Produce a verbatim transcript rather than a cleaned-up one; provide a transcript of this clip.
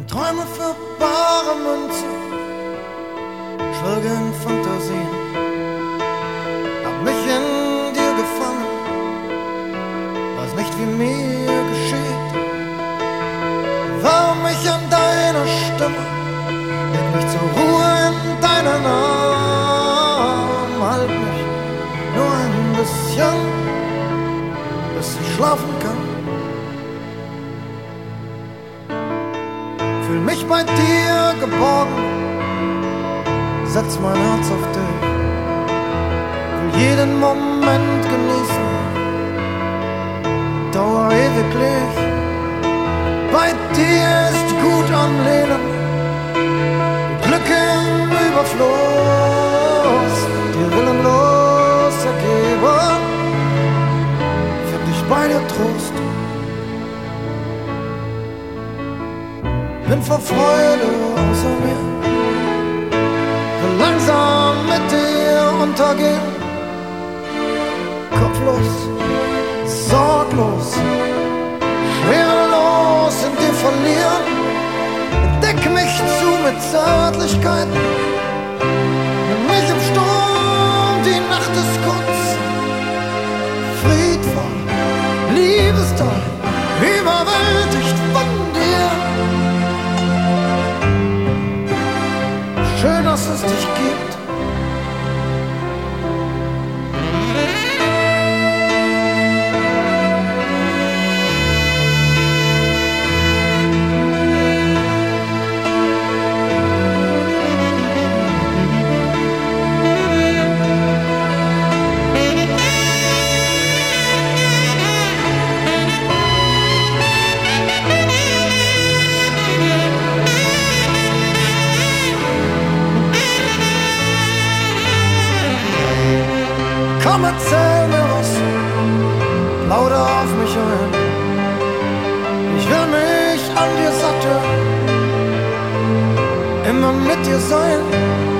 Träume für bare Münze, schwelge in Fantasien, hab mich in dir gefangen, weiß nicht wie mir geschieht. Warm mich an deiner Stimme, leg mich zur Ruhe in deinen Arm, halt mich nur ein bisschen, bis ich schlafen kann. Fühl mich bei dir geborgen, setz mein Herz auf dich, will jeden Moment genießen, dauer ewiglich. Bei dir ist gut am Leben, Glück im Überfluss, dir willenlos ergeben, find ich bei dir Trost. Bin vor Freude außer mir, will langsam mit dir untergehen, kopflos, sorglos, schwerelos in dir verlieren. Deck mich zu mit Zärtlichkeiten, nimm mich im Sturm, die Nacht ist kurz, friedvoll, liebestoll, überwältigt von dir. Schön, dass es dich gibt. Komm, erzähl mir was, plauder auf mich ein. Ich will mich an dir satteln, immer mit dir sein.